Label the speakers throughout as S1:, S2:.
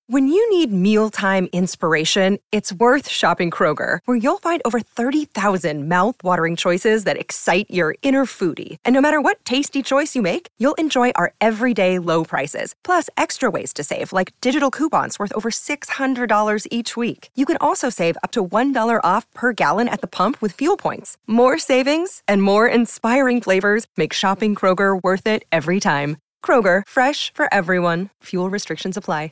S1: When you need mealtime inspiration, it's worth shopping Kroger, where you'll find over 30,000 mouth-watering choices that excite your inner foodie. And no matter what tasty choice you make, you'll enjoy our everyday low prices, plus extra ways to save, like digital coupons worth over $600 each week. You can also save up to $1 off per gallon at the pump with fuel points. More savings and more inspiring flavors make shopping Kroger worth it every time. Kroger, fresh for everyone. Fuel restrictions apply.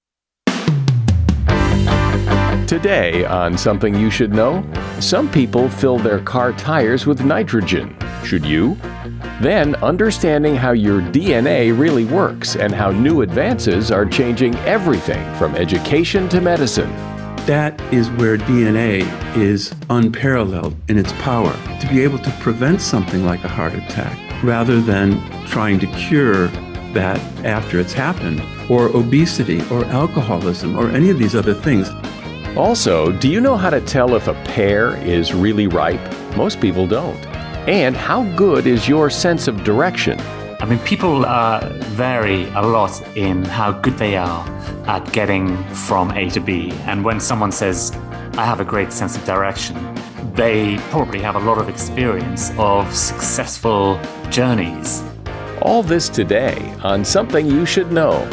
S2: Today on Something You Should Know, some people fill their car tires with nitrogen. Should you? Then, understanding how your DNA really works and how new advances are changing everything from education to medicine.
S3: That is where DNA is unparalleled in its power to be able to prevent something like a heart attack rather than trying to cure that after it's happened, or obesity or alcoholism or any of these other things.
S2: Also, do you know how to tell if a pear is really ripe? Most people don't. And how good is your sense of direction?
S4: I mean, people vary a lot in how good they are at getting from A to B. And when someone says, I have a great sense of direction, they probably have a lot of experience of successful journeys.
S2: All this today on Something You Should Know.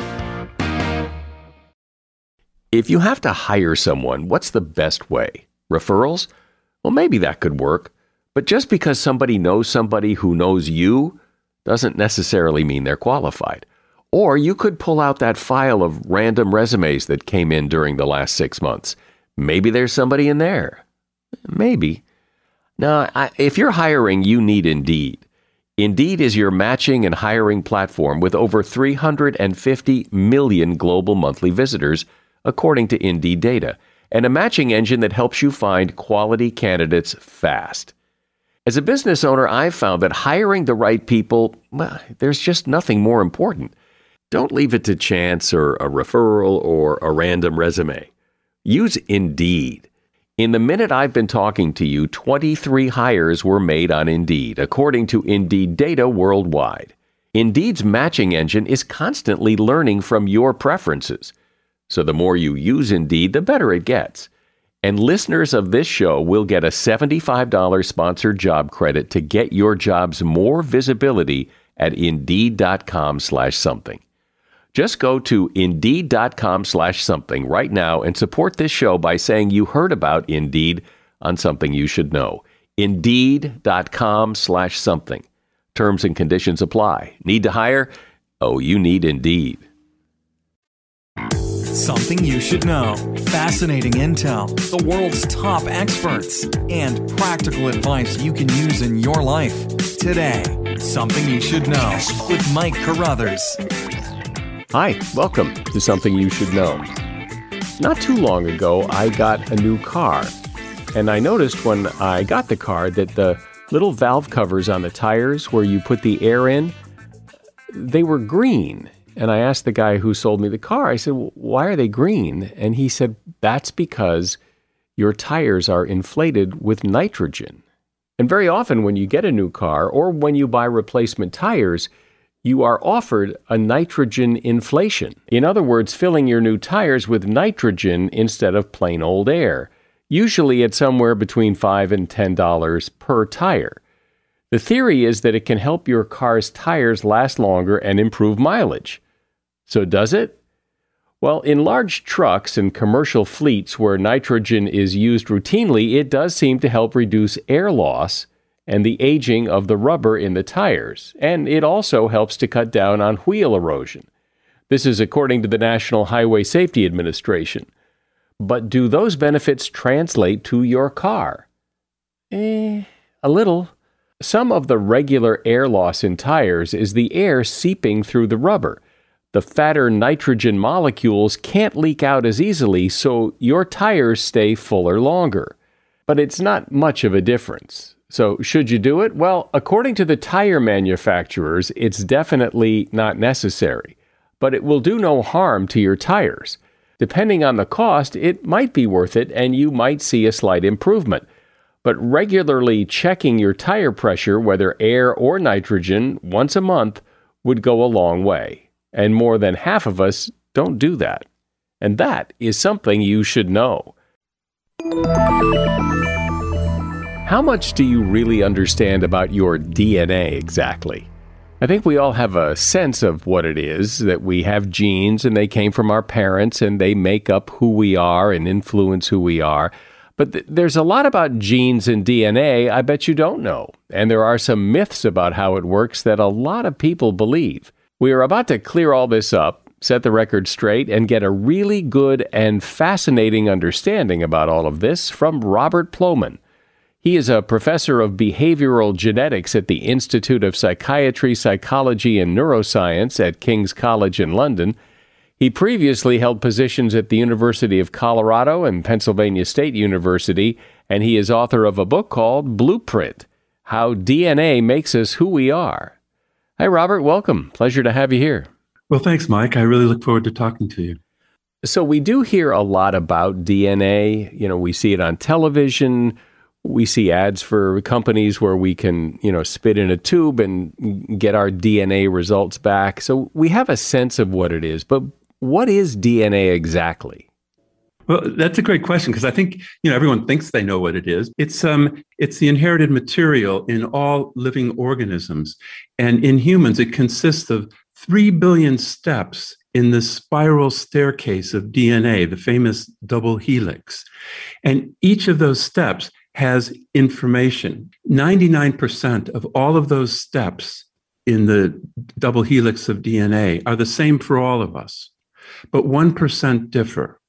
S2: If you have to hire someone, what's the best way? Referrals? Well, maybe that could work. But just because somebody knows somebody who knows you doesn't necessarily mean they're qualified. Or you could pull out that file of random resumes that came in during the last 6 months. Maybe there's somebody in there. Maybe. Now, if you're hiring, you need Indeed. Indeed is your matching and hiring platform with over 350 million global monthly visitors, according to Indeed data, and a matching engine that helps you find quality candidates fast. As a business owner, I've found that hiring the right people, well, there's just nothing more important. Don't leave it to chance or a referral or a random resume. Use Indeed. In the minute I've been talking to you, 23 hires were made on Indeed, according to Indeed data worldwide. Indeed's matching engine is constantly learning from your preferences. So the more you use Indeed, the better it gets. And listeners of this show will get a $75 sponsored job credit to get your jobs more visibility at Indeed.com/something. Just go to Indeed.com/something right now and support this show by saying you heard about Indeed on Something You Should Know. Indeed.com/something. Terms and conditions apply. Need to hire? Oh, you need Indeed.
S5: Something you should know. Fascinating intel, the world's top experts, and practical advice you can use in your life. Today, Something You Should Know with Mike Carruthers.
S2: Hi, welcome to Something You Should Know. Not too long ago, I got a new car, and I noticed when I got the car that the little valve covers on the tires where you put the air in, they were green. And I asked the guy who sold me the car, I said, why are they green? And he said, that's because your tires are inflated with nitrogen. And very often when you get a new car or when you buy replacement tires, you are offered a nitrogen inflation. In other words, filling your new tires with nitrogen instead of plain old air. Usually it's somewhere between $5 and $10 per tire. The theory is that it can help your car's tires last longer and improve mileage. So does it? Well, in large trucks and commercial fleets where nitrogen is used routinely, it does seem to help reduce air loss and the aging of the rubber in the tires, and it also helps to cut down on wheel erosion. This is according to the National Highway Safety Administration. But do those benefits translate to your car? A little. Some of the regular air loss in tires is the air seeping through the rubber. The fatter nitrogen molecules can't leak out as easily, so your tires stay fuller longer. But it's not much of a difference. So should you do it? Well, according to the tire manufacturers, it's definitely not necessary. But it will do no harm to your tires. Depending on the cost, it might be worth it and you might see a slight improvement. But regularly checking your tire pressure, whether air or nitrogen, once a month would go a long way. And more than half of us don't do that. And that is something you should know. How much do you really understand about your DNA exactly? I think we all have a sense of what it is, that we have genes and they came from our parents and they make up who we are and influence who we are. But there's a lot about genes and DNA I bet you don't know. And there are some myths about how it works that a lot of people believe. We are about to clear all this up, set the record straight, and get a really good and fascinating understanding about all of this from Robert Plomin. He is a professor of behavioral genetics at the Institute of Psychiatry, Psychology, and Neuroscience at King's College in London. He previously held positions at the University of Colorado and Pennsylvania State University, and he is author of a book called Blueprint: How DNA Makes Us Who We Are. Hi, Robert. Welcome. Pleasure to have you here.
S3: Well, thanks, Mike. I really look forward to talking to you.
S2: So we do hear a lot about DNA. We see it on television. We see ads for companies where we can, spit in a tube and get our DNA results back. So we have a sense of what it is. But what is DNA exactly?
S3: Well, that's a great question because I think, everyone thinks they know what it is. It's the inherited material in all living organisms. And in humans, it consists of 3 billion steps in the spiral staircase of DNA, the famous double helix. And each of those steps has information. 99% of all of those steps in the double helix of DNA are the same for all of us, but 1% differ.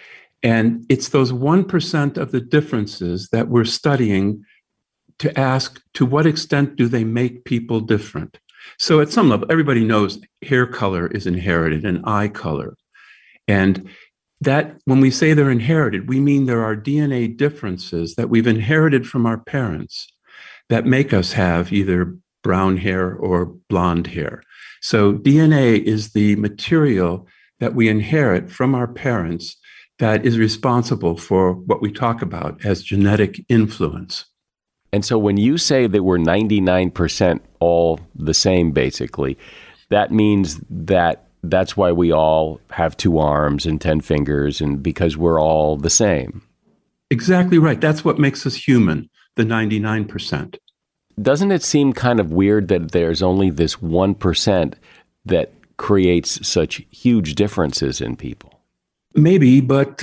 S3: And it's those 1% of the differences that we're studying to ask, to what extent do they make people different? So at some level, everybody knows hair color is inherited and eye color. And that when we say they're inherited, we mean there are DNA differences that we've inherited from our parents that make us have either brown hair or blonde hair. So DNA is the material that we inherit from our parents that is responsible for what we talk about as genetic influence.
S2: And so when you say that we're 99% all the same, basically, that means that's why we all have 2 arms and 10 fingers, and because we're all the same.
S3: Exactly right. That's what makes us human, the 99%.
S2: Doesn't it seem kind of weird that there's only this 1% that creates such huge differences in people?
S3: Maybe, but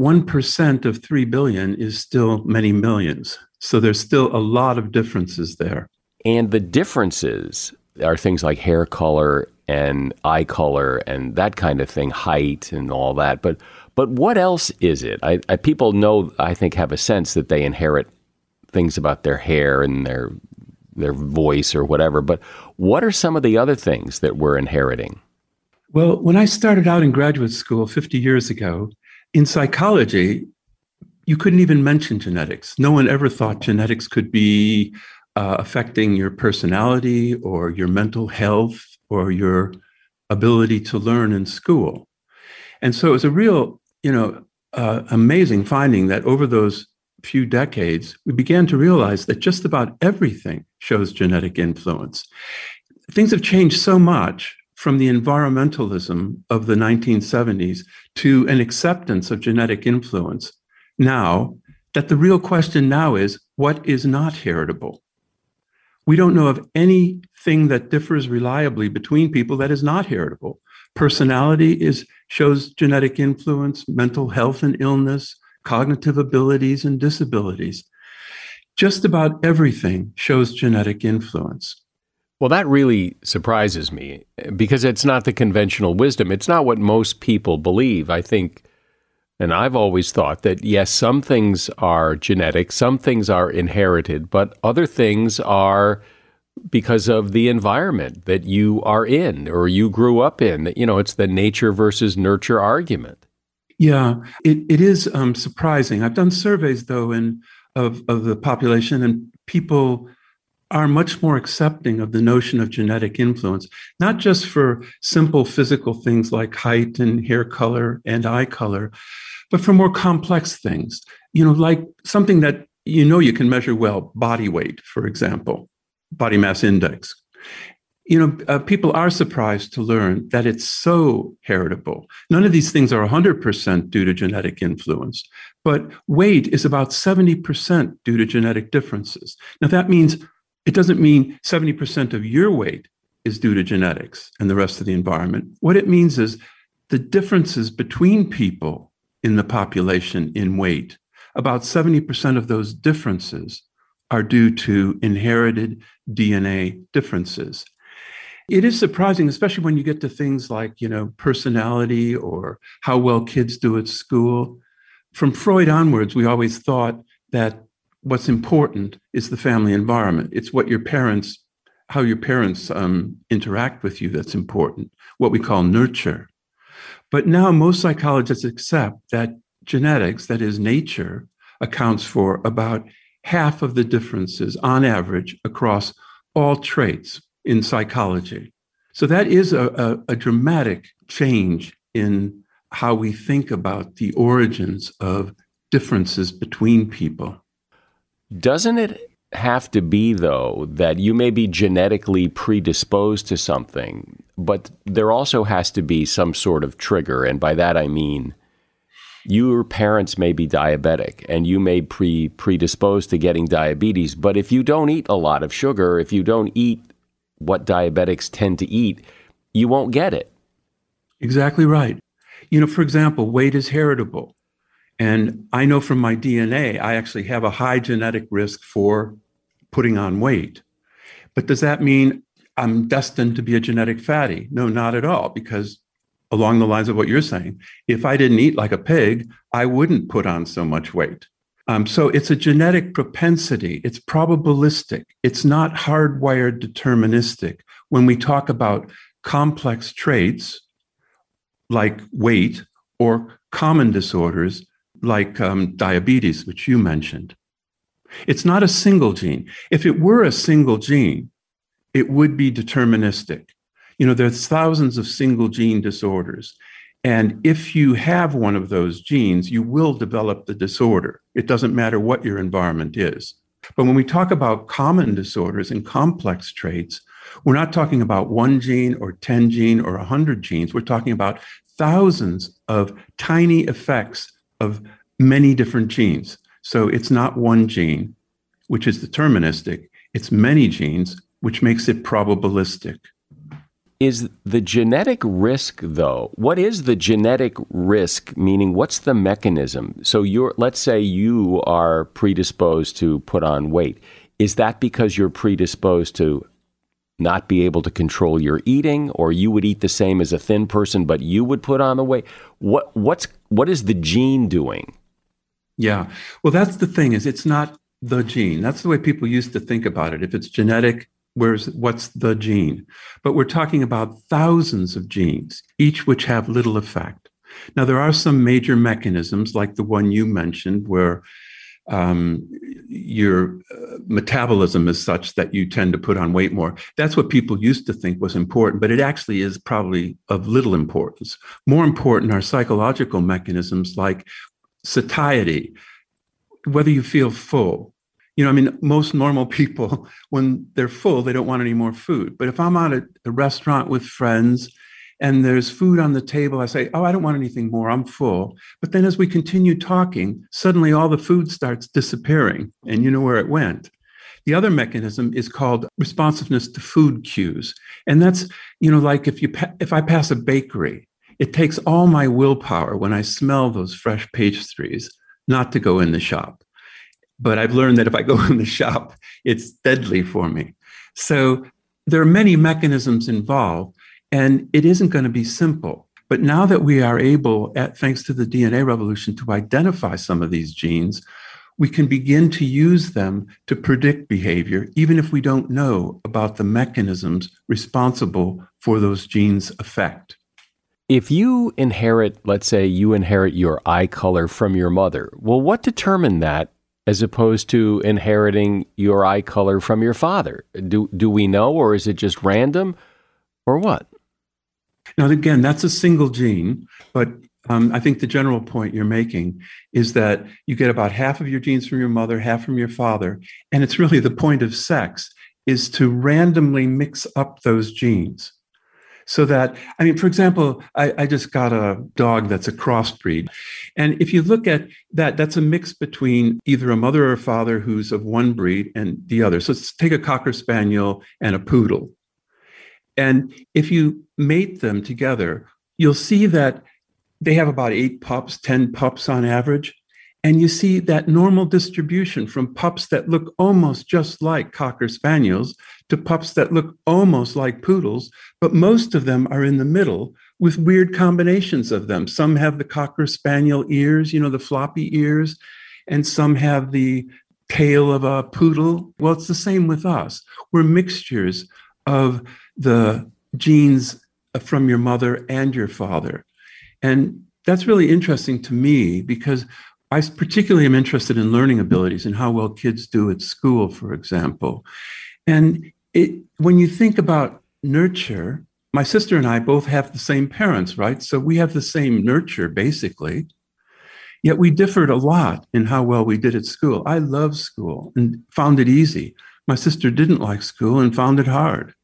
S3: 1% of 3 billion is still many millions. So there's still a lot of differences there.
S2: And the differences are things like hair color and eye color and that kind of thing, height and all that. But what else is it? People know, I think, have a sense that they inherit things about their hair and their voice or whatever. But what are some of the other things that we're inheriting?
S3: Well, when I started out in graduate school 50 years ago, in psychology, you couldn't even mention genetics. No one ever thought genetics could be affecting your personality or your mental health or your ability to learn in school. And so it was a real, amazing finding that over those few decades, we began to realize that just about everything shows genetic influence. Things have changed so much from the environmentalism of the 1970s to an acceptance of genetic influence now, that the real question now is, what is not heritable? We don't know of anything that differs reliably between people that is not heritable. Personality shows genetic influence, mental health and illness, cognitive abilities and disabilities. Just about everything shows genetic influence.
S2: Well, that really surprises me because it's not the conventional wisdom. It's not what most people believe. I think, and I've always thought that, yes, some things are genetic, some things are inherited, but other things are because of the environment that you are in or you grew up in. It's the nature versus nurture argument.
S3: Yeah, it is surprising. I've done surveys, though, of the population, and people are much more accepting of the notion of genetic influence, not just for simple physical things like height and hair color and eye color, but for more complex things, like something that you can measure well, body weight, for example, body mass index. People are surprised to learn that it's so heritable. None of these things are 100% due to genetic influence, but weight is about 70% due to genetic differences. Now, that means it doesn't mean 70% of your weight is due to genetics and the rest of the environment. What it means is the differences between people in the population in weight, about 70% of those differences are due to inherited DNA differences. It is surprising, especially when you get to things like, personality or how well kids do at school. From Freud onwards, we always thought that what's important is the family environment. It's how your parents interact with you that's important, what we call nurture. But now most psychologists accept that genetics, that is nature, accounts for about half of the differences on average across all traits in psychology. So that is a dramatic change in how we think about the origins of differences between people.
S2: Doesn't it have to be, though, that you may be genetically predisposed to something, but there also has to be some sort of trigger? And by that I mean your parents may be diabetic and you may be predisposed to getting diabetes, but if you don't eat a lot of sugar, if you don't eat what diabetics tend to eat, you won't get it.
S3: Exactly right. For example, weight is heritable. And I know from my DNA, I actually have a high genetic risk for putting on weight. But does that mean I'm destined to be a genetic fatty? No, not at all, because along the lines of what you're saying, if I didn't eat like a pig, I wouldn't put on so much weight. So it's a genetic propensity. It's probabilistic. It's not hardwired deterministic. When we talk about complex traits like weight or common disorders like diabetes, which you mentioned, it's not a single gene. If it were a single gene, it would be deterministic. There's thousands of single gene disorders. And if you have one of those genes, you will develop the disorder. It doesn't matter what your environment is. But when we talk about common disorders and complex traits, we're not talking about one gene or 10 gene or 100 genes. We're talking about thousands of tiny effects of many different genes. So it's not one gene, which is deterministic. It's many genes, which makes it probabilistic.
S2: Is the genetic risk, though, what is the genetic risk? Meaning, what's the mechanism? So let's say you are predisposed to put on weight. Is that because you're predisposed to not be able to control your eating, or you would eat the same as a thin person, but you would put on the weight? What is the gene doing?
S3: Yeah. Well, that's the thing, is it's not the gene. That's the way people used to think about it. If it's genetic, what's the gene? But we're talking about thousands of genes, each which have little effect. Now, there are some major mechanisms like the one you mentioned where your metabolism is such that you tend to put on weight more. That's what people used to think was important, but it actually is probably of little importance. More important are psychological mechanisms like satiety, whether you feel full. Most normal people, when they're full, they don't want any more food. But if I'm out at a restaurant with friends and there's food on the table, I say, I don't want anything more, I'm full. But then as we continue talking, suddenly all the food starts disappearing and you know where it went. The other mechanism is called responsiveness to food cues. And that's, like if I pass a bakery, it takes all my willpower when I smell those fresh pastries not to go in the shop. But I've learned that if I go in the shop, it's deadly for me. So there are many mechanisms involved, and it isn't going to be simple. But now that we are able, thanks to the DNA revolution, to identify some of these genes, we can begin to use them to predict behavior, even if we don't know about the mechanisms responsible for those genes' effect.
S2: If you inherit, let's say you inherit your eye color from your mother, well, what determined that as opposed to inheriting your eye color from your father? Do we know, or is it just random, or what?
S3: Now, again, that's a single gene, but I think the general point you're making is that you get about half of your genes from your mother, half from your father, and it's really the point of sex is to randomly mix up those genes. So that, I mean, for example, I just got a dog that's a crossbreed. And if you look at that, that's a mix between either a mother or a father who's of one breed and the other. So let's take a Cocker Spaniel and a Poodle. And if you mate them together, you'll see that they have about 8 pups, 10 pups on average. And you see that normal distribution from pups that look almost just like Cocker Spaniels to pups that look almost like Poodles, but most of them are in the middle with weird combinations of them. Some have the Cocker Spaniel ears, the floppy ears, and some have the tail of a poodle. Well, it's the same with us. We're mixtures of the genes from your mother and your father. And that's really interesting to me because I particularly am interested in learning abilities and how well kids do at school, for example. And when you think about nurture, my sister and I both have the same parents, right? So we have the same nurture, basically. Yet we differed a lot in how well we did at school. I loved school and found it easy. My sister didn't like school and found it hard.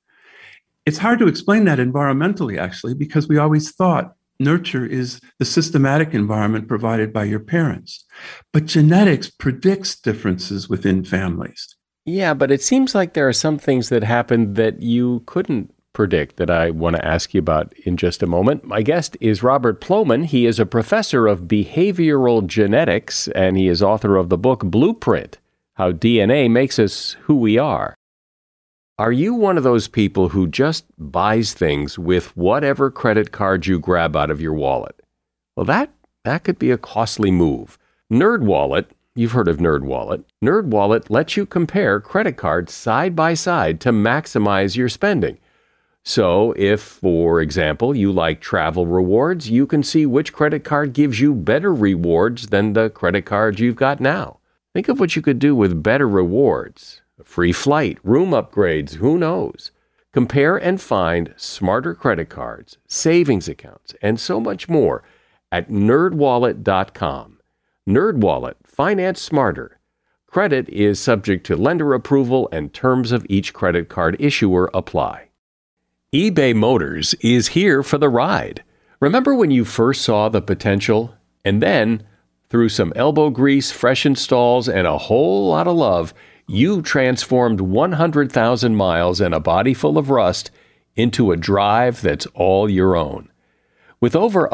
S3: It's hard to explain that environmentally, actually, because we always thought nurture is the systematic environment provided by your parents. But genetics predicts differences within families.
S2: Yeah, but it seems like there are some things that happen that you couldn't predict that I want to ask you about in just a moment. My guest is Robert Plomin. He is a professor of behavioral genetics, and he is author of the book Blueprint: How DNA Makes Us Who We Are. Are you one of those people who just buys things with whatever credit card you grab out of your wallet? Well, that could be a costly move. NerdWallet, you've heard of NerdWallet. NerdWallet lets you compare credit cards side by side to maximize your spending. So if, for example, you like travel rewards, you can see which credit card gives you better rewards than the credit card you've got now. Think of what you could do with better rewards. A free flight, room upgrades, who knows? Compare and find smarter credit cards, savings accounts, and so much more at nerdwallet.com. NerdWallet, finance smarter. Credit is subject to lender approval and terms of each credit card issuer apply. eBay Motors is here for the ride. Remember when you first saw the potential? And then, through some elbow grease, fresh installs, and a whole lot of love, you transformed 100,000 miles and a body full of rust into a drive that's all your own. With over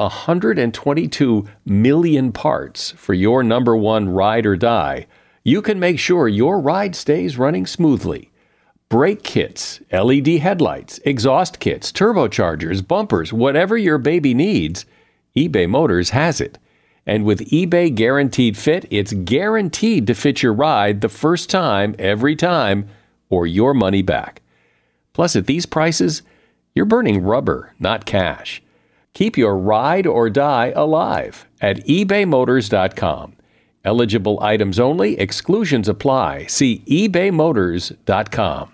S2: 122 million parts for your number one ride or die, you can make sure your ride stays running smoothly. Brake kits, LED headlights, exhaust kits, turbochargers, bumpers, whatever your baby needs, eBay Motors has it. And with eBay Guaranteed Fit, it's guaranteed to fit your ride the first time, every time, or your money back. Plus, at these prices, you're burning rubber, not cash. Keep your ride or die alive at ebaymotors.com. Eligible items only. Exclusions apply. See ebaymotors.com.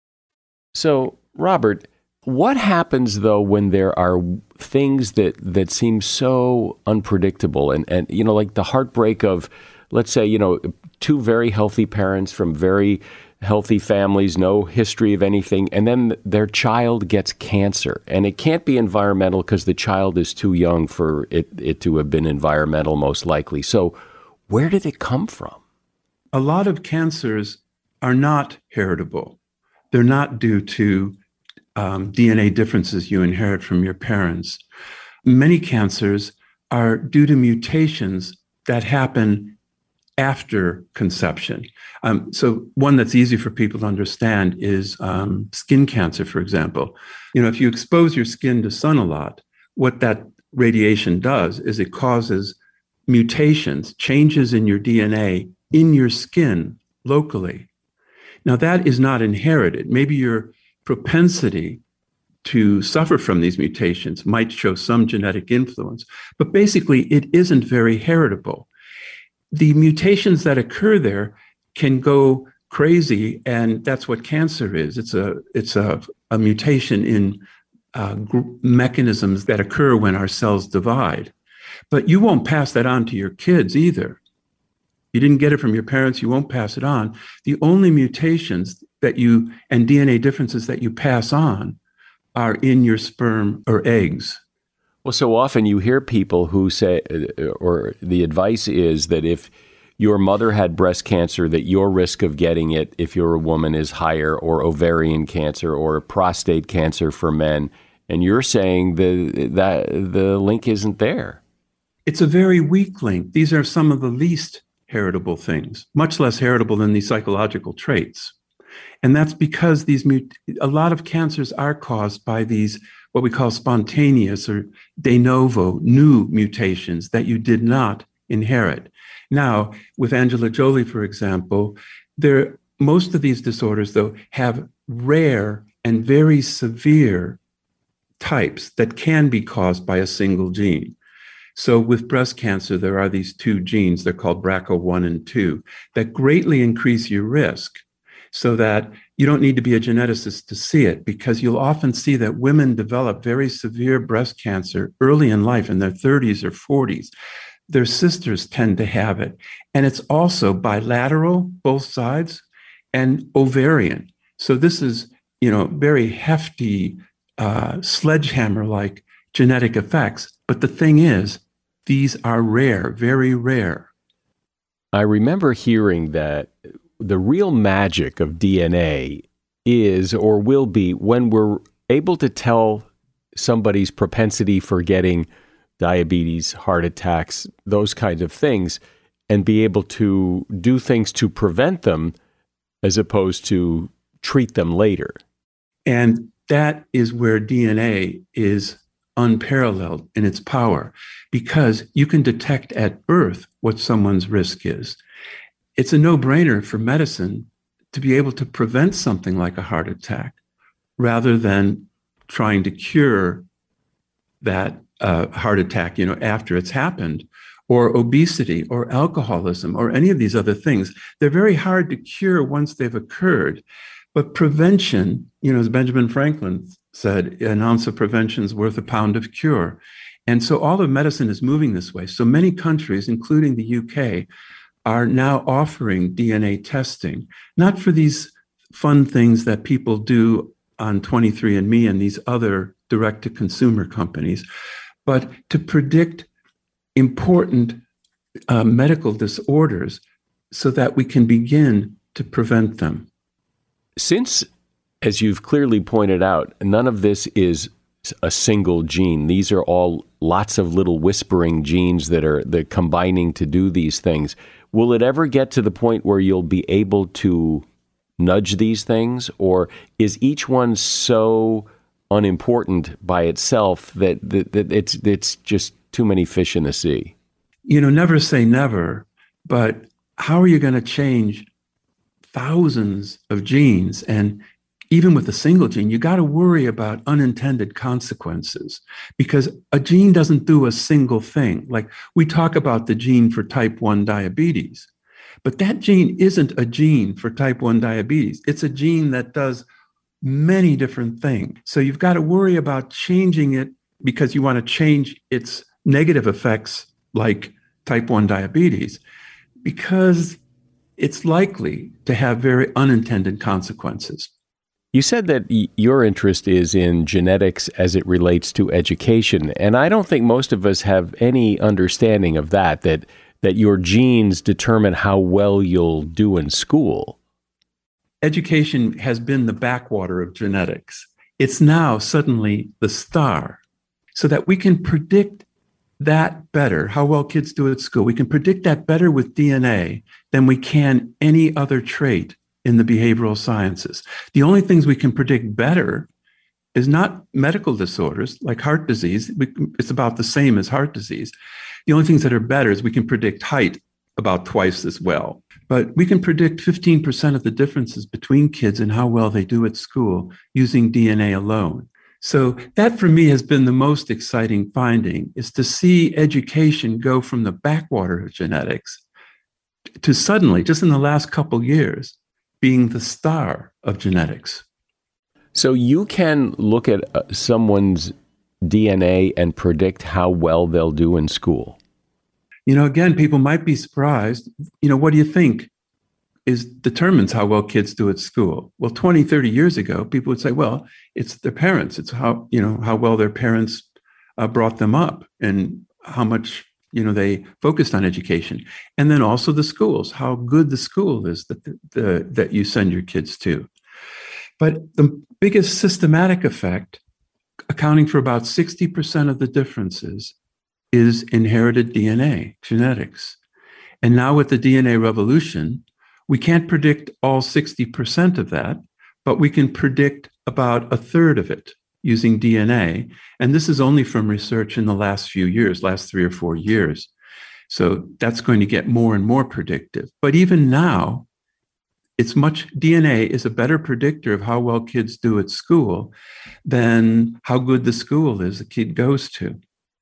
S2: So, Robert, what happens, though, when there are things that seem so unpredictable and like the heartbreak of, let's say, two very healthy parents from very healthy families, no history of anything, and then their child gets cancer. And it can't be environmental because the child is too young for it to have been environmental, most likely. So where did it come from?
S3: A lot of cancers are not heritable. They're not due to DNA differences you inherit from your parents. Many cancers are due to mutations that happen after conception. So one that's easy for people to understand is skin cancer, for example. If you expose your skin to sun a lot, what that radiation does is it causes mutations, changes in your DNA in your skin locally. Now, that is not inherited. Maybe your propensity to suffer from these mutations might show some genetic influence, but basically it isn't very heritable. The mutations that occur there can go crazy, and that's what cancer is. It's a mutation in mechanisms that occur when our cells divide. But you won't pass that on to your kids either. You didn't get it from your parents, you won't pass it on. The only mutations and DNA differences that you pass on are in your sperm or eggs.
S2: Well, so often you hear people who say, or the advice is that if your mother had breast cancer, that your risk of getting it if you're a woman is higher, or ovarian cancer or prostate cancer for men. And you're saying that the link isn't there.
S3: It's a very weak link. These are some of the least heritable things, much less heritable than these psychological traits. And that's because a lot of cancers are caused by these, what we call spontaneous or de novo, new mutations that you did not inherit. Now, with Angela Jolie, for example, most of these disorders, though, have rare and very severe types that can be caused by a single gene. So with breast cancer, there are these two genes, they're called BRCA1 and 2, that greatly increase your risk, so that you don't need to be a geneticist to see it, because you'll often see that women develop very severe breast cancer early in life, in their 30s or 40s. Their sisters tend to have it. And it's also bilateral, both sides, and ovarian. So this is, very hefty, sledgehammer-like genetic effects. But the thing is, these are rare, very rare.
S2: I remember hearing that the real magic of DNA is, or will be, when we're able to tell somebody's propensity for getting diabetes, heart attacks, those kinds of things, and be able to do things to prevent them as opposed to treat them later.
S3: And that is where DNA is unparalleled in its power, because you can detect at birth what someone's risk is. It's a no-brainer for medicine to be able to prevent something like a heart attack rather than trying to cure that heart attack, after it's happened, or obesity or alcoholism or any of these other things. They're very hard to cure once they've occurred. But prevention, as Benjamin Franklin said, an ounce of prevention is worth a pound of cure. And so all of medicine is moving this way. So many countries, including the UK, are now offering DNA testing, not for these fun things that people do on 23andMe and these other direct-to-consumer companies, but to predict important medical disorders so that we can begin to prevent them.
S2: Since, as you've clearly pointed out, none of this is a single gene. These are all lots of little whispering genes that are combining to do these things. Will it ever get to the point where you'll be able to nudge these things, or is each one so unimportant by itself that it's just too many fish in the sea?
S3: Never say never, but how are you going to change thousands of genes? And even with a single gene, you got to worry about unintended consequences, because a gene doesn't do a single thing. Like, we talk about the gene for type 1 diabetes, but that gene isn't a gene for type 1 diabetes. It's a gene that does many different things. So you've got to worry about changing it because you want to change its negative effects, like type 1 diabetes, because it's likely to have very unintended consequences.
S2: You said that your interest is in genetics as it relates to education, and I don't think most of us have any understanding of that your genes determine how well you'll do in school.
S3: Education has been the backwater of genetics. It's now suddenly the star, so that we can predict that better, how well kids do at school. We can predict that better with DNA than we can any other trait in the behavioral sciences. The only things we can predict better is not medical disorders like heart disease. It's about the same as heart disease. The only things that are better is we can predict height about twice as well. But we can predict 15% of the differences between kids and how well they do at school using DNA alone. So that, for me, has been the most exciting finding, is to see education go from the backwater of genetics to suddenly, just in the last couple years, being the star of genetics.
S2: So you can look at someone's DNA and predict how well they'll do in school.
S3: Again, people might be surprised. What do you think? determines how well kids do at school. Well, 20, 30 years ago, people would say, well, it's their parents. It's how well their parents brought them up and how much, they focused on education. And then also the schools, how good the school is that you send your kids to. But the biggest systematic effect, accounting for about 60% of the differences, is inherited DNA, genetics. And now with the DNA revolution, we can't predict all 60% of that, but we can predict about a third of it using DNA. And this is only from research in the last few years, last 3 or 4 years. So that's going to get more and more predictive. But even now, DNA is a better predictor of how well kids do at school than how good the school is a kid goes to.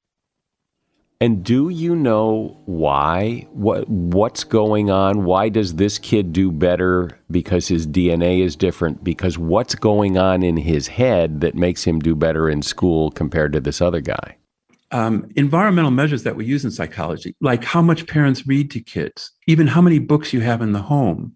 S2: And do you know why? What's going on? Why does this kid do better? Because his DNA is different? Because what's going on in his head that makes him do better in school compared to this other guy?
S3: Environmental measures that we use in psychology, like how much parents read to kids, even how many books you have in the home,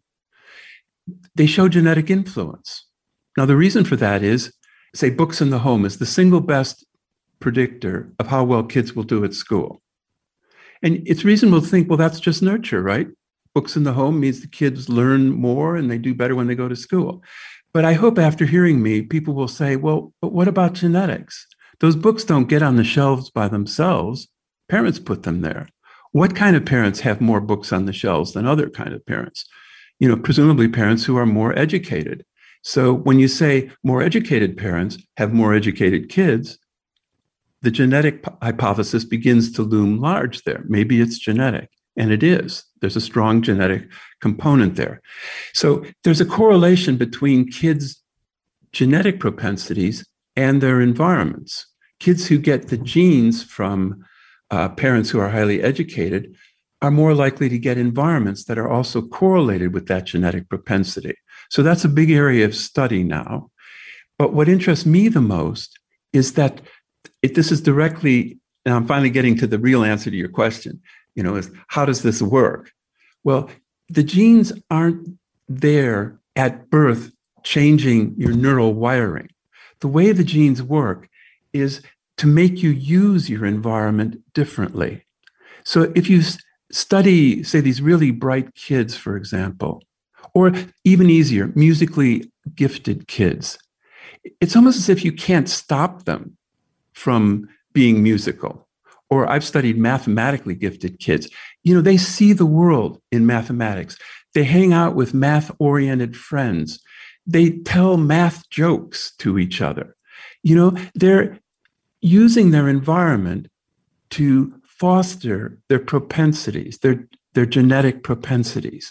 S3: they show genetic influence. Now, the reason for that is, say, books in the home is the single best predictor of how well kids will do at school. And it's reasonable to think, well, that's just nurture, right? Books in the home means the kids learn more and they do better when they go to school. But I hope after hearing me, people will say, well, but what about genetics? Those books don't get on the shelves by themselves. Parents put them there. What kind of parents have more books on the shelves than other kind of parents? Presumably parents who are more educated. So when you say more educated parents have more educated kids, the genetic hypothesis begins to loom large there. Maybe it's genetic, and it is. There's a strong genetic component there. So there's a correlation between kids' genetic propensities and their environments. Kids who get the genes from parents who are highly educated are more likely to get environments that are also correlated with that genetic propensity. So that's a big area of study now. But what interests me the most is that this is directly, and I'm finally getting to the real answer to your question, is how does this work? Well, the genes aren't there at birth changing your neural wiring. The way the genes work is to make you use your environment differently. So if you study, say, these really bright kids, for example, or even easier, musically gifted kids, it's almost as if you can't stop them from being musical. Or I've studied mathematically gifted kids. They see the world in mathematics. They hang out with math-oriented friends. They tell math jokes to each other. They're using their environment to foster their propensities, their genetic propensities.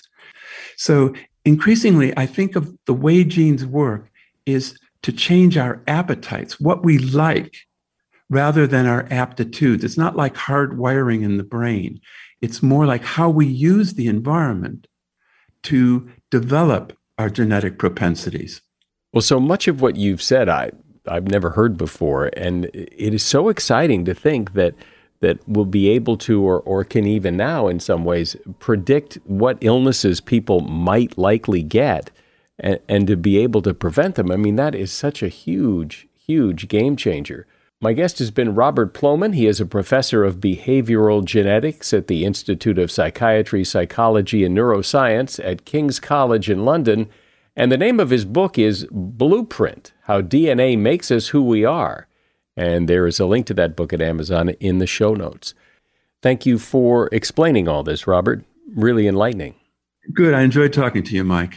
S3: So increasingly, I think of the way genes work is to change our appetites, what we like, rather than our aptitudes. It's not like hard wiring in the brain. It's more like how we use the environment to develop our genetic propensities.
S2: Well, so much of what you've said, I've never heard before. And it is so exciting to think that we'll be able to, or can even now in some ways, predict what illnesses people might likely get and to be able to prevent them. I mean, that is such a huge, huge game changer. My guest has been Robert Plomin. He is a professor of behavioral genetics at the Institute of Psychiatry, Psychology, and Neuroscience at King's College in London. And the name of his book is Blueprint: How DNA Makes Us Who We Are. And there is a link to that book at Amazon in the show notes. Thank you for explaining all this, Robert. Really enlightening.
S3: Good. I enjoyed talking to you, Mike.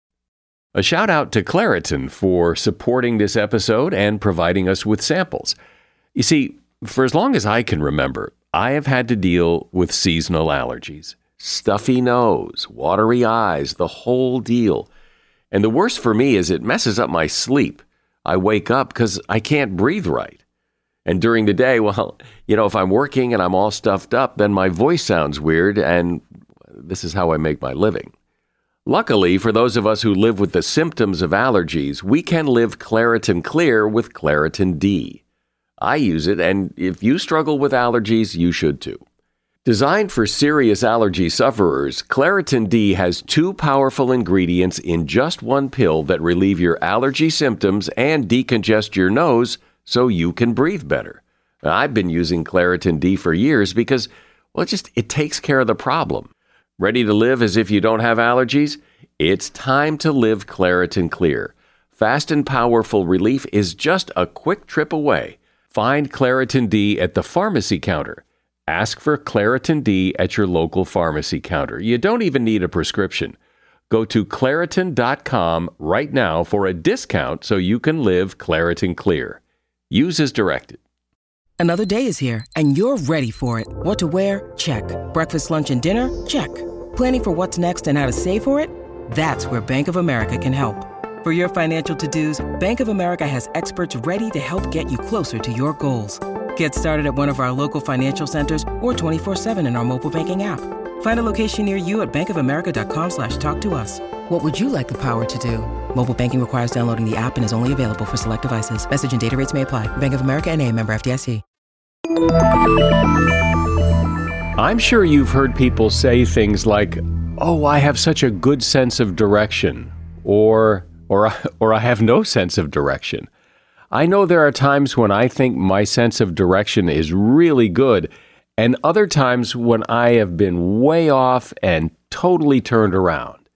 S2: A shout out to Claritin for supporting this episode and providing us with samples. You see, for as long as I can remember, I have had to deal with seasonal allergies. Stuffy nose, watery eyes, the whole deal. And the worst for me is it messes up my sleep. I wake up because I can't breathe right. And during the day, well, if I'm working and I'm all stuffed up, then my voice sounds weird, and this is how I make my living. Luckily, for those of us who live with the symptoms of allergies, we can live Claritin Clear with Claritin D. I use it, and if you struggle with allergies, you should too. Designed for serious allergy sufferers, Claritin D has 2 powerful ingredients in just one pill that relieve your allergy symptoms and decongest your nose so you can breathe better. Now, I've been using Claritin D for years because, well, it takes care of the problem. Ready to live as if you don't have allergies? It's time to live Claritin Clear. Fast and powerful relief is just a quick trip away. Find Claritin D at the pharmacy counter. Ask for Claritin D at your local pharmacy counter. You don't even need a prescription. Go to Claritin.com right now for a discount so you can live Claritin Clear. Use as directed.
S6: Another day is here, and you're ready for it. What to wear? Check. Breakfast, lunch, and dinner? Check. Planning for what's next and how to save for it? That's where Bank of America can help. For your financial to-dos, Bank of America has experts ready to help get you closer to your goals. Get started at one of our local financial centers or 24/7 in our mobile banking app. Find a location near you at bankofamerica.com/talktous. What would you like the power to do? Mobile banking requires downloading the app and is only available for select devices. Message and data rates may apply. Bank of America N.A., member FDIC.
S2: I'm sure you've heard people say things like, "Oh, I have such a good sense of direction," or "I have no sense of direction." I know there are times when I think my sense of direction is really good, and other times when I have been way off and totally turned around.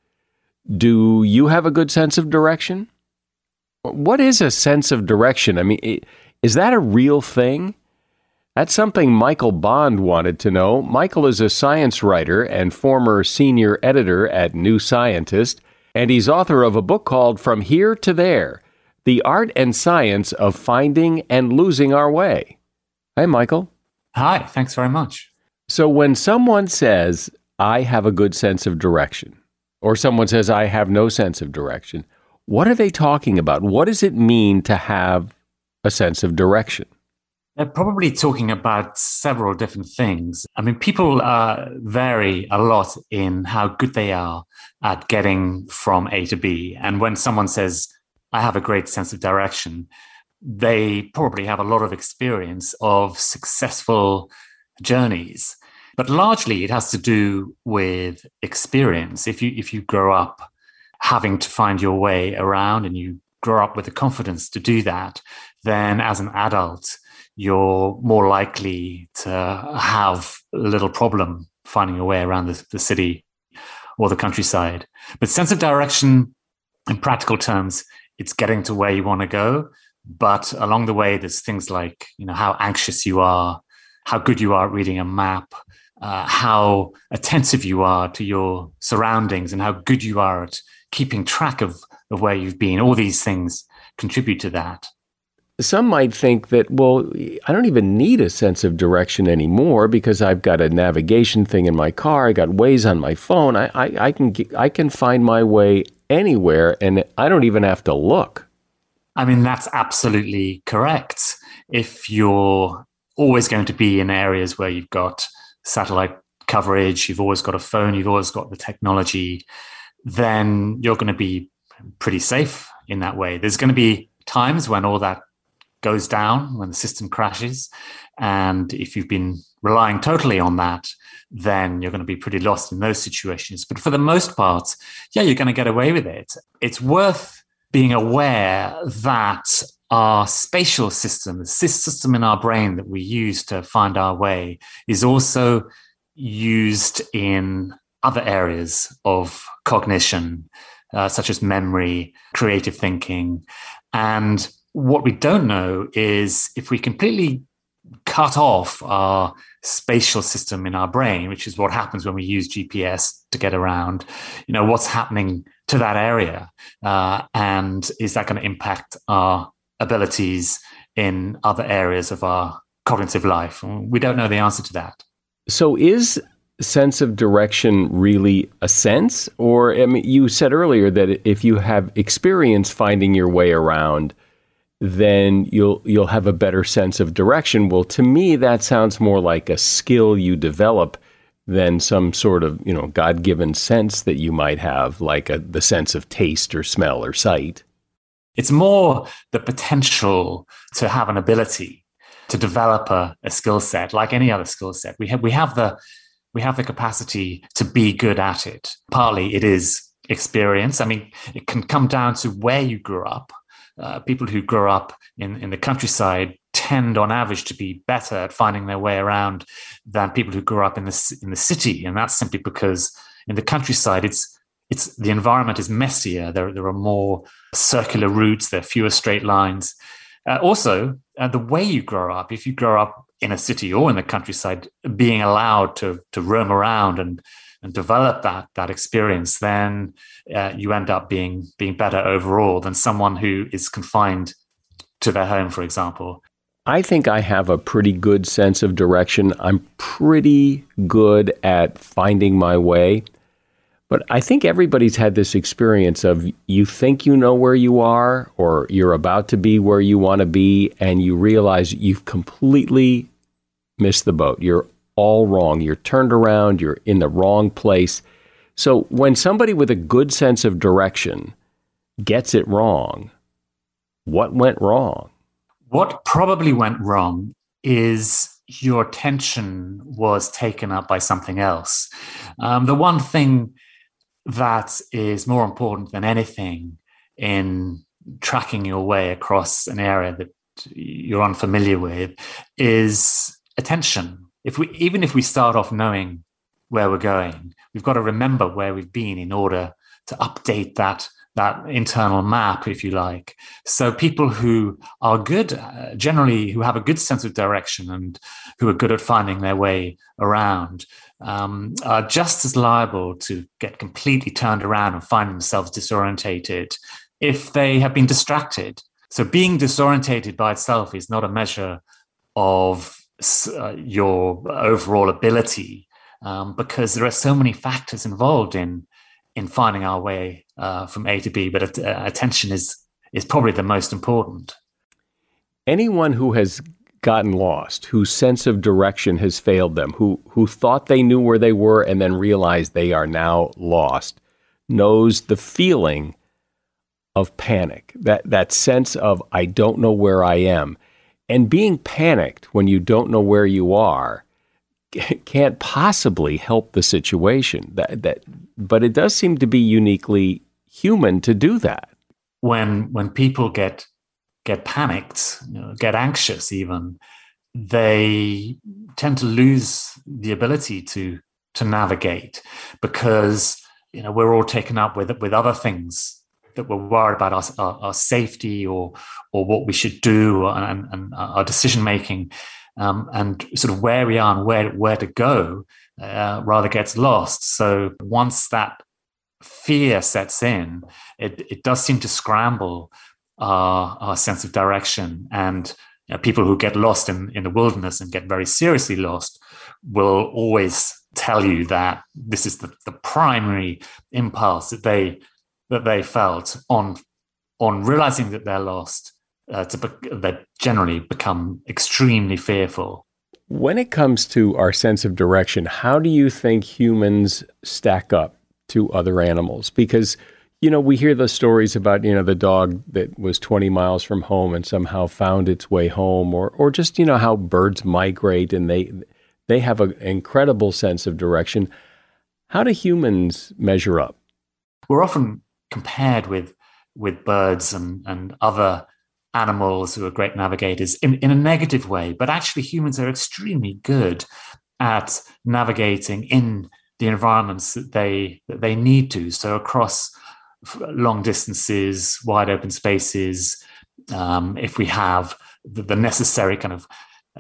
S2: Do you have a good sense of direction? What is a sense of direction? I mean, is that a real thing? That's something Michael Bond wanted to know. Michael is a science writer and former senior editor at New Scientist, and he's author of a book called From Here to There: The Art and Science of Finding and Losing Our Way. Hi, Michael.
S4: Hi, thanks very much.
S2: So when someone says, "I have a good sense of direction," or someone says, "I have no sense of direction," what are they talking about? What does it mean to have a sense of direction?
S4: They're probably talking about several different things. I mean, people vary a lot in how good they are at getting from A to B. And when someone says, "I have a great sense of direction," they probably have a lot of experience of successful journeys. But largely it has to do with experience. If you grow up having to find your way around and you grow up with the confidence to do that, then as an adult, you're more likely to have a little problem finding your way around the city or the countryside. But sense of direction, in practical terms, it's getting to where you want to go. But along the way, there's things like, how anxious you are, how good you are at reading a map, how attentive you are to your surroundings, and how good you are at keeping track of where you've been. All these things contribute to that.
S2: Some might think that, well, I don't even need a sense of direction anymore because I've got a navigation thing in my car. I got Waze on my phone. I can find my way anywhere, and I don't even have to look.
S4: I mean, that's absolutely correct. If you're always going to be in areas where you've got satellite coverage, you've always got a phone, you've always got the technology, then you're going to be pretty safe in that way. There's going to be times when all that goes down, when the system crashes. And if you've been relying totally on that, then you're going to be pretty lost in those situations. But for the most part, you're going to get away with it. It's worth being aware that our spatial system, the system in our brain that we use to find our way, is also used in other areas of cognition, such as memory, creative thinking. And what we don't know is if we completely cut off our spatial system in our brain, which is what happens when we use GPS to get around, what's happening to that area? And is that going to impact our abilities in other areas of our cognitive life? We don't know the answer to that.
S2: So is sense of direction really a sense? Or, I mean, you said earlier that if you have experience finding your way around, then you'll have a better sense of direction. Well, to me, that sounds more like a skill you develop than some sort of, God-given sense that you might have, like the sense of taste or smell or sight.
S4: It's more the potential to have an ability. to develop a skill set like any other skill set. We have the capacity to be good at it. Partly it is experience. I mean, it can come down to where you grew up. People who grow up in the countryside tend, on average, to be better at finding their way around than people who grew up in the city, and that's simply because in the countryside, it's the environment is messier. There are more circular routes. There are fewer straight lines. Also, the way you grow up. If you grow up in a city or in the countryside, being allowed to roam around and develop that experience, then you end up being better overall than someone who is confined to their home, for example.
S2: I think I have a pretty good sense of direction. I'm pretty good at finding my way. But I think everybody's had this experience of you think you know where you are or you're about to be where you want to be, and you realize you've completely missed the boat. You're all wrong. You're turned around. You're in the wrong place. So when somebody with a good sense of direction gets it wrong, what went wrong?
S4: What probably went wrong is your attention was taken up by something else. The one thing that is more important than anything in tracking your way across an area that you're unfamiliar with is attention. Even if we start off knowing where we're going, we've got to remember where we've been in order to update that internal map, if you like. So people who are good, generally who have a good sense of direction and who are good at finding their way around, are just as liable to get completely turned around and find themselves disorientated if they have been distracted. So being disorientated by itself is not a measure of your overall ability, because there are so many factors involved in finding our way from A to B, but attention is probably the most important.
S2: Anyone who has gotten lost, whose sense of direction has failed them, who thought they knew where they were and then realized they are now lost, knows the feeling of panic, that sense of, I don't know where I am. And being panicked when you don't know where you are can't possibly help the situation. But it does seem to be uniquely human to do that.
S4: When people get panicked, get anxious even, they tend to lose the ability to navigate, because we're all taken up with other things that we're worried about our safety or what we should do and our decision making. And sort of where we are and where to go rather gets lost. So once that fear sets in, it does seem to scramble our sense of direction. And people who get lost in the wilderness and get very seriously lost will always tell you that this is the primary impulse that they felt on realizing that they're lost. They generally become extremely fearful.
S2: When it comes to our sense of direction, how do you think humans stack up to other animals? Because, we hear the stories about, the dog that was 20 miles from home and somehow found its way home, or just, how birds migrate and they have an incredible sense of direction. How do humans measure up?
S4: We're often compared with birds and other animals who are great navigators in a negative way, but actually humans are extremely good at navigating in the environments that they need to. So across long distances, wide open spaces, if we have the necessary kind of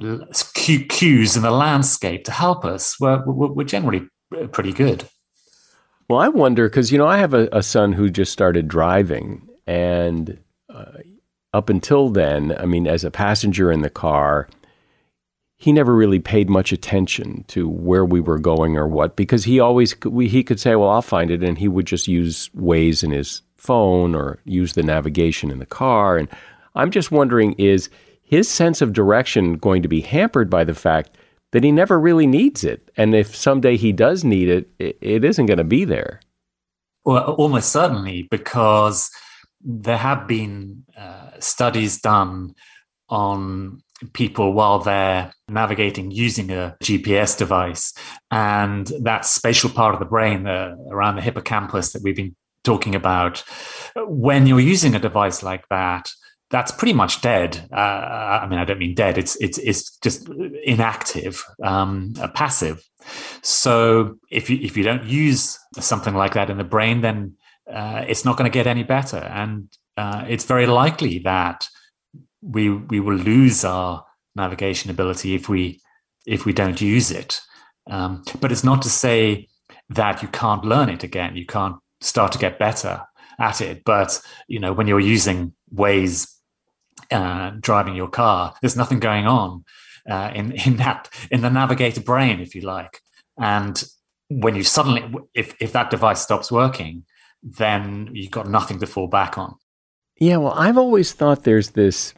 S4: cues in the landscape to help us, we're generally pretty good.
S2: Well, I wonder, because, I have a son who just started driving, and up until then, as a passenger in the car, he never really paid much attention to where we were going or what, because he could say, well, I'll find it, and he would just use Waze in his phone or use the navigation in the car. And I'm just wondering, is his sense of direction going to be hampered by the fact that he never really needs it? And if someday he does need it, it isn't going to be there.
S4: Well, almost certainly, because there have been studies done on people while they're navigating using a GPS device. And that spatial part of the brain around the hippocampus that we've been talking about, when you're using a device like that, that's pretty much dead. I mean, I don't mean dead. It's just inactive, passive. So if you don't use something like that in the brain, then it's not going to get any better. And it's very likely that we will lose our navigation ability if we don't use it. But it's not to say that you can't learn it again. You can't start to get better at it. But when you're using Waze, driving your car, there's nothing going on in the navigator brain, if you like. And when you suddenly, if that device stops working, then you've got nothing to fall back on.
S2: Yeah, well, I've always thought there's this,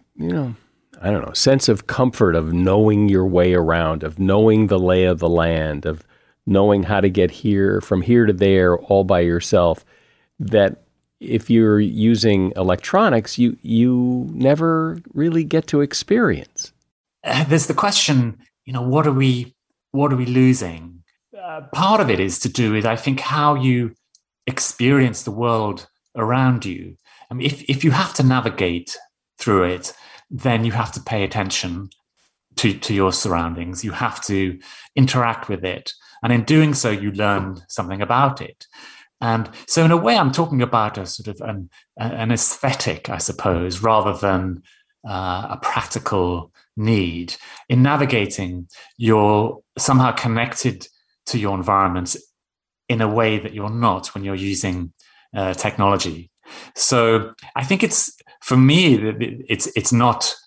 S2: sense of comfort of knowing your way around, of knowing the lay of the land, of knowing how to get from here to there all by yourself, that if you're using electronics, you never really get to experience.
S4: There's the question, what are we losing? Part of it is to do with, I think, how you experience the world around you. I mean, if you have to navigate through it, then you have to pay attention to your surroundings. You have to interact with it. And in doing so, you learn something about it. And so in a way, I'm talking about a sort of an aesthetic, I suppose, rather than a practical need. In navigating, you're somehow connected to your environment in a way that you're not when you're using technology. So I think for me, it's not,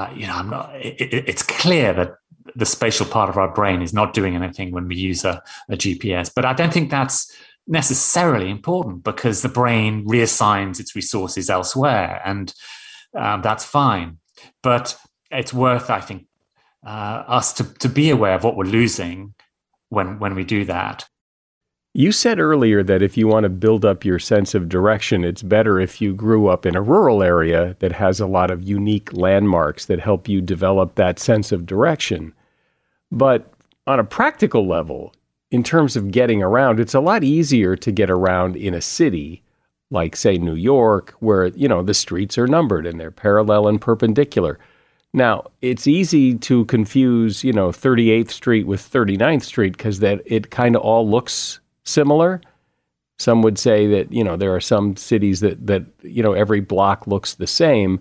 S4: it's clear that the spatial part of our brain is not doing anything when we use a GPS. But I don't think that's necessarily important, because the brain reassigns its resources elsewhere, and that's fine. But it's worth, I think, us to be aware of what we're losing when we do that.
S2: You said earlier that if you want to build up your sense of direction, it's better if you grew up in a rural area that has a lot of unique landmarks that help you develop that sense of direction. But on a practical level, in terms of getting around, it's a lot easier to get around in a city, like, say, New York, where, the streets are numbered and they're parallel and perpendicular. Now, it's easy to confuse, 38th Street with 39th Street because that it kind of all looks similar. Some would say that, there are some cities that every block looks the same.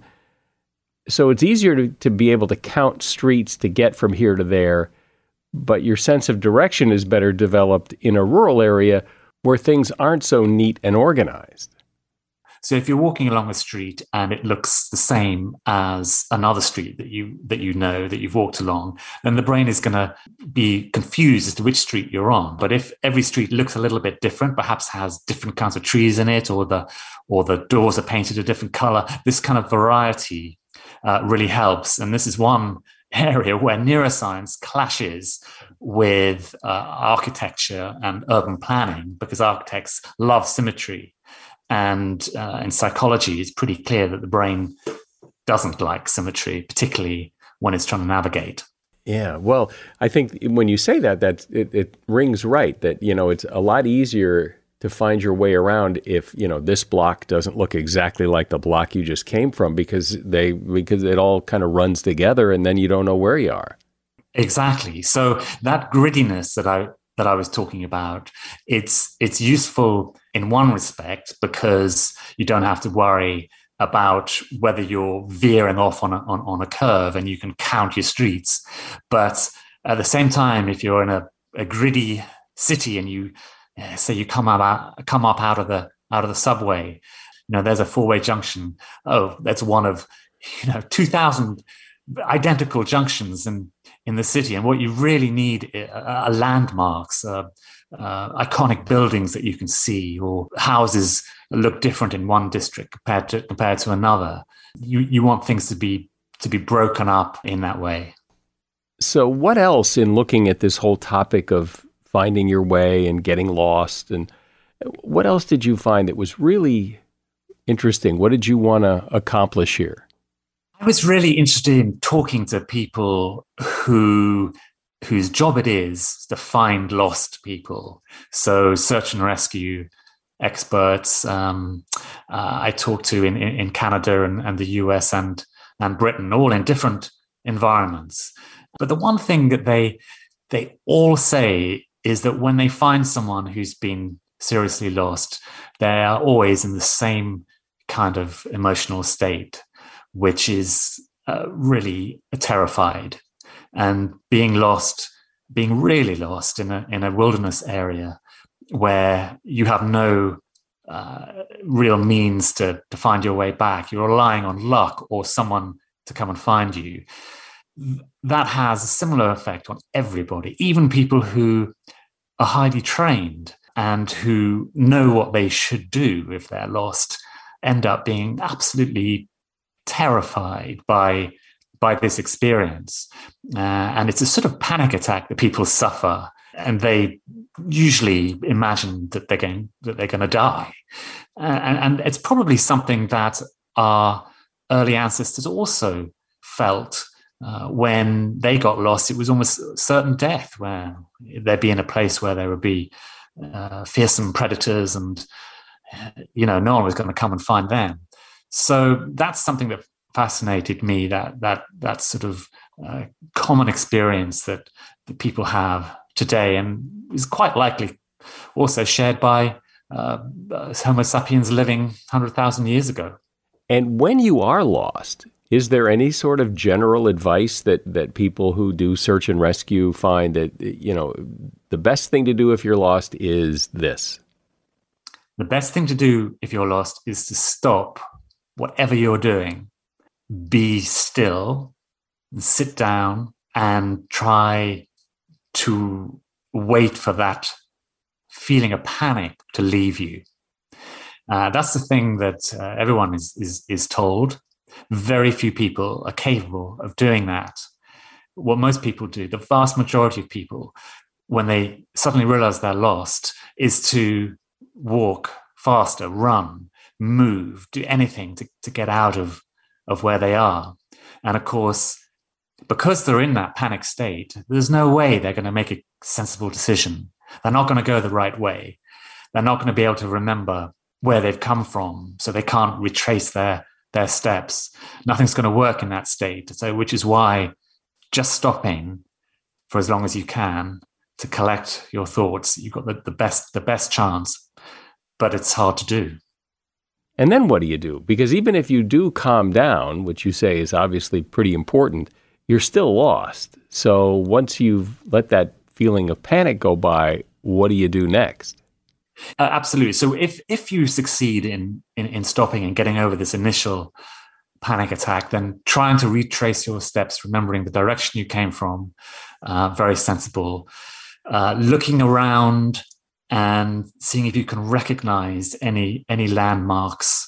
S2: So it's easier to be able to count streets to get from here to there, but your sense of direction is better developed in a rural area where things aren't so neat and organized.
S4: So if you're walking along a street and it looks the same as another street that you've walked along, then the brain is going to be confused as to which street you're on. But if every street looks a little bit different, perhaps has different kinds of trees in it, or the doors are painted a different color, this kind of variety really helps. And this is one area where neuroscience clashes with architecture and urban planning, because architects love symmetry. And in psychology, it's pretty clear that the brain doesn't like symmetry, particularly when it's trying to navigate.
S2: Yeah, well, I think when you say that, it rings right, that, it's a lot easier to find your way around if, this block doesn't look exactly like the block you just came from, because it all kind of runs together and then you don't know where you are.
S4: Exactly. So that grittiness that I was talking about, it's useful in one respect, because you don't have to worry about whether you're veering off on a curve, and you can count your streets. But at the same time, if you're in a gritty city and you say you come up out of the subway, there's a four-way junction. Oh, that's one of 2,000 identical junctions in the city, and what you really need are landmarks, iconic buildings that you can see, or houses that look different in one district compared to another. You want things to be broken up in that way.
S2: So what else, in looking at this whole topic of finding your way and getting lost, and what else did you find that was really interesting? What did you want to accomplish here?
S4: was really interested in talking to people whose job it is to find lost people. So search and rescue experts I talked to in Canada and the US and Britain, all in different environments. But the one thing that they all say is that when they find someone who's been seriously lost, they are always in the same kind of emotional state, which is really terrified. And being really lost in a wilderness area where you have no real means to find your way back, you're relying on luck or someone to come and find you. That has a similar effect on everybody, even people who are highly trained and who know what they should do if they're lost, end up being absolutely terrified by this experience. And it's a sort of panic attack that people suffer, and they usually imagine that they're going to die. And it's probably something that our early ancestors also felt when they got lost. It was almost certain death, where they'd be in a place where there would be fearsome predators, and no one was going to come and find them. So that's something that fascinated me, that sort of common experience that people have today, and is quite likely also shared by Homo sapiens living 100,000 years ago.
S2: And when you are lost, is there any sort of general advice that people who do search and rescue find that, the best thing to do if you're lost is this?
S4: The best thing to do if you're lost is to stop whatever you're doing, be still, and sit down and try to wait for that feeling of panic to leave you. That's the thing that everyone is told. Very few people are capable of doing that. What most people do, the vast majority of people, when they suddenly realize they're lost, is to walk faster, run, move, do anything to get out of where they are. And of course, because they're in that panic state, there's no way they're going to make a sensible decision. They're not going to go the right way. They're not going to be able to remember where they've come from, so they can't retrace their steps. Nothing's going to work in that state. So, which is why just stopping for as long as you can to collect your thoughts, you've got the best chance, but it's hard to do.
S2: And then what do you do? Because even if you do calm down, which you say is obviously pretty important, you're still lost. So once you've let that feeling of panic go by, what do you do next?
S4: Absolutely. So if you succeed in stopping and getting over this initial panic attack, then trying to retrace your steps, remembering the direction you came from, very sensible. Looking around and seeing if you can recognize any landmarks,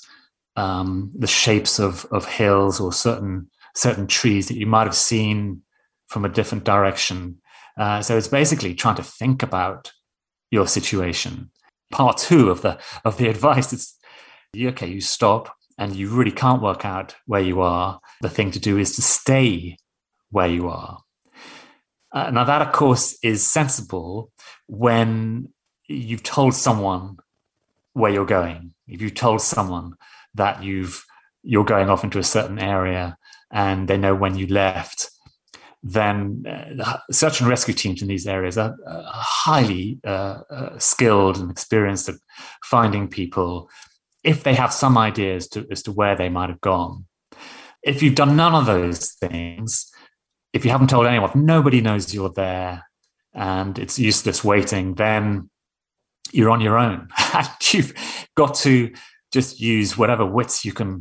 S4: the shapes of hills or certain trees that you might have seen from a different direction. So it's basically trying to think about your situation. Part two of the advice is, okay, you stop and you really can't work out where you are. The thing to do is to stay where you are. Now that, of course, is sensible when you've told someone where you're going. If you've told someone that you're going off into a certain area and they know when you left, then search and rescue teams in these areas are highly skilled and experienced at finding people if they have some idea as to where they might have gone. If you've done none of those things, if you haven't told anyone, if nobody knows you're there and it's useless waiting, then you're on your own. And you've got to just use whatever wits you can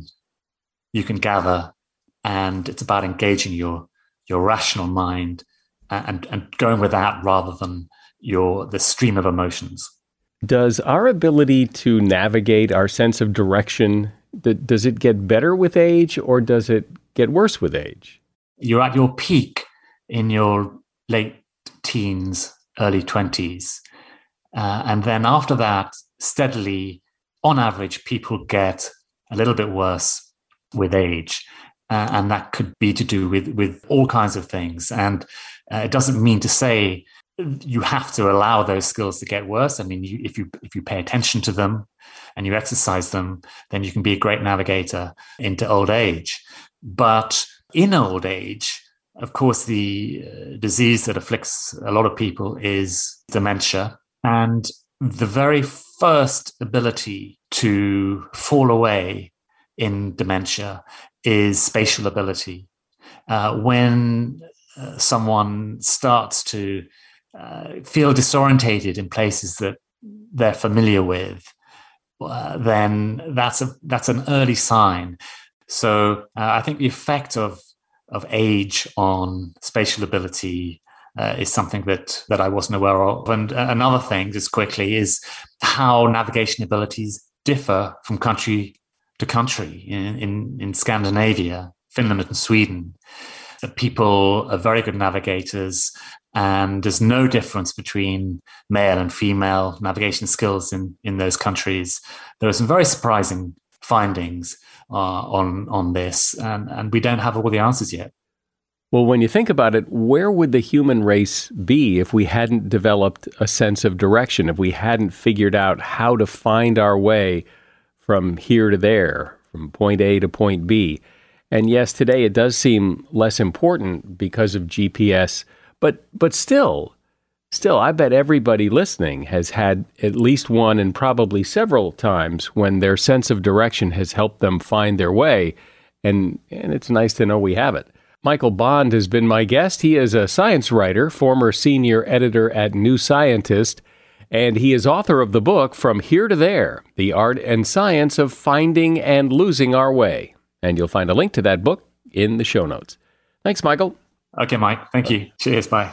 S4: gather, and it's about engaging your rational mind and going with that rather than the stream of emotions.
S2: Does our ability to navigate our sense of direction, does it get better with age or does it get worse with age?
S4: You're at your peak in your late teens, early 20s. And then after that, steadily, on average, people get a little bit worse with age. And that could be to do with all kinds of things. And it doesn't mean to say you have to allow those skills to get worse. I mean, if you pay attention to them and you exercise them, then you can be a great navigator into old age. But in old age, of course, the disease that afflicts a lot of people is dementia. And the very first ability to fall away in dementia is spatial ability. When someone starts to feel disorientated in places that they're familiar with, then that's an early sign. So I think the effect of age on spatial ability is something that I wasn't aware of. And another thing, just quickly, is how navigation abilities differ from country to country. In Scandinavia, Finland and Sweden, people are very good navigators, and there's no difference between male and female navigation skills in those countries. There are some very surprising findings on this, and we don't have all the answers yet.
S2: Well, when you think about it, where would the human race be if we hadn't developed a sense of direction, if we hadn't figured out how to find our way from here to there, from point A to point B? And yes, today it does seem less important because of GPS, but still, I bet everybody listening has had at least one and probably several times when their sense of direction has helped them find their way, and it's nice to know we have it. Michael Bond has been my guest. He is a science writer, former senior editor at New Scientist, and he is author of the book From Here to There, The Art and Science of Finding and Losing Our Way. And you'll find a link to that book in the show notes. Thanks, Michael.
S4: Okay, Mike. Thank you. Cheers. Bye.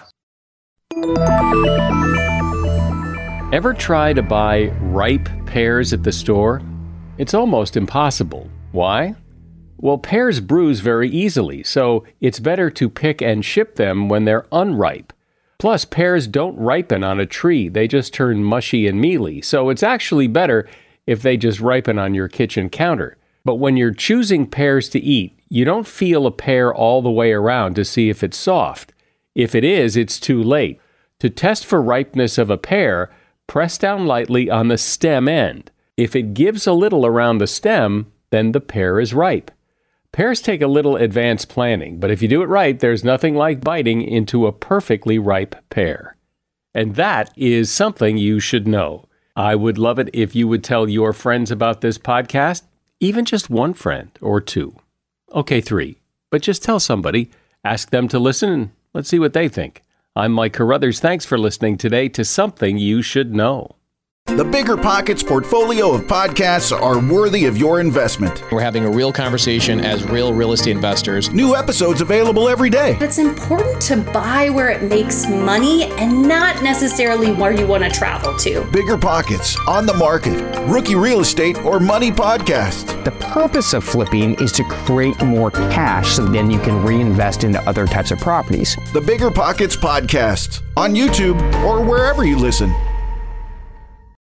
S2: Ever try to buy ripe pears at the store? It's almost impossible. Why? Well, pears bruise very easily, so it's better to pick and ship them when they're unripe. Plus, pears don't ripen on a tree. They just turn mushy and mealy, so it's actually better if they just ripen on your kitchen counter. But when you're choosing pears to eat, you don't feel a pear all the way around to see if it's soft. If it is, it's too late. To test for ripeness of a pear, press down lightly on the stem end. If it gives a little around the stem, then the pear is ripe. Pears take a little advanced planning, but if you do it right, there's nothing like biting into a perfectly ripe pear. And that is something you should know. I would love it if you would tell your friends about this podcast, even just one friend or two. Okay, 3. But just tell somebody, ask them to listen, and let's see what they think. I'm Mike Carruthers. Thanks for listening today to Something You Should Know.
S7: The Bigger Pockets portfolio of podcasts are worthy of your investment.
S8: We're having a real conversation as real estate investors.
S7: New episodes available every day.
S9: It's important to buy where it makes money and not necessarily where you want to travel to.
S7: Bigger Pockets, On the Market, Rookie Real Estate, or Money Podcast.
S10: The purpose of flipping is to create more cash so then you can reinvest into other types of properties.
S7: The Bigger Pockets Podcast, on YouTube or wherever you listen.